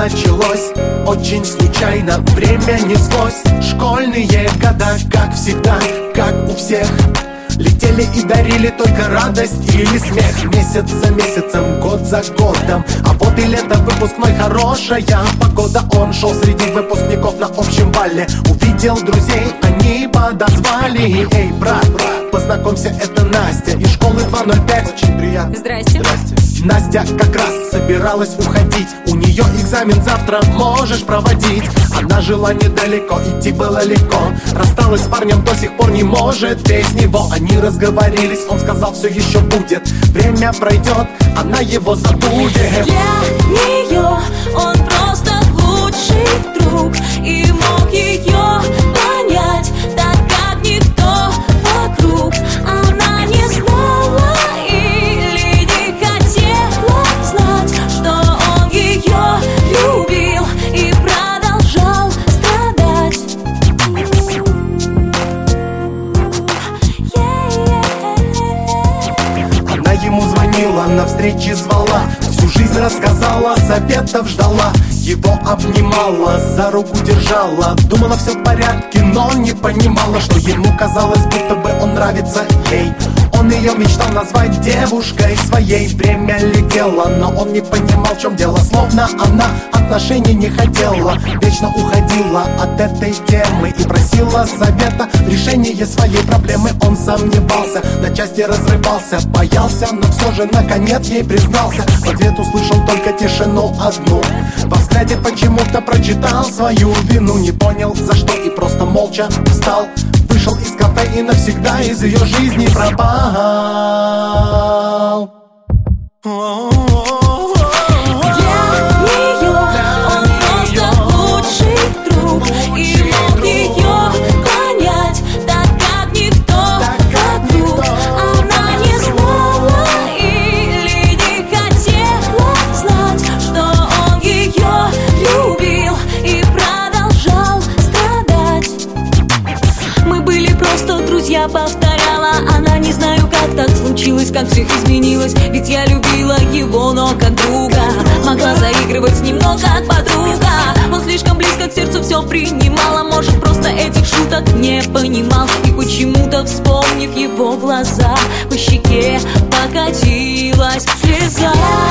началось очень случайно, время неслось. Школьные года, как всегда, как у всех, летели и дарили только радость или смех. Месяц за месяцем, год за годом, а вот и лето, выпускной, хорошая погода. Он шел среди выпускников на общем бале, увидел друзей, они подозвали: эй, брат, познакомься, это Настя из школы 205. Очень приятно. Здрасте. Настя как раз собиралась уходить, у нее экзамен завтра, можешь проводить. Она жила недалеко, идти было легко, рассталась с парнем, до сих пор не может без него. Они разговорились, он сказал, все еще будет, время пройдет, она его забудет. Для нее он просто лучший друг и мог ее понять, так как никто вокруг. Она не знала или не хотела знать, что он ее любил и продолжал страдать. Она ему звонила, на встречи звала, всю жизнь рассказала, советов ждала. Его обнимала, за руку держала, думала, все в порядке, но не понимала, что ему казалось, будто бы он нравится ей. Он ее мечтал назвать девушкой своей. Время летело, но он не понимал, в чем дело. Словно она отношений не хотела, вечно уходила от этой темы и просила совета, решение своей проблемы. Он сомневался, на части разрывался, боялся, но все же наконец ей признался. В ответ услышал только тишину одну, во взгляде почему-то прочитал свою вину. Не понял за что и просто молча встал, вышел из кафе и навсегда из ее жизни пропал. Я повторяла, она: не знаю, как так случилось, как все изменилось. Ведь я любила его, но как друга, могла заигрывать с ним, но как подруга. Он слишком близко к сердцу все принимал, а может, просто этих шуток не понимал. И почему-то, вспомнив его глаза, по щеке покатилась слеза.